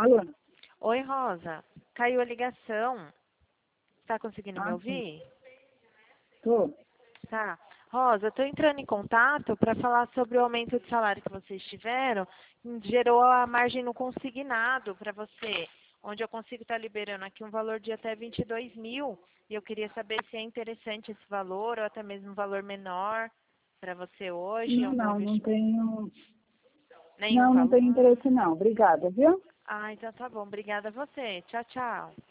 Alô? Oi, Rosa. Caiu a ligação. Tá conseguindo me Ah, sim. ouvir? Tô. Tá. Rosa, eu tô entrando em contato para falar sobre o aumento de salário que vocês tiveram, que gerou a margem no consignado para você, onde eu consigo estar liberando aqui um valor de até 22 mil. E eu queria saber se é interessante esse valor ou até mesmo um valor menor para você hoje. É Não, um bom não, não investimento. tenho. Nenhum Não, não valor? tenho interesse não. Obrigada, viu? Ah, então tá bom. Obrigada a você. Tchau, tchau.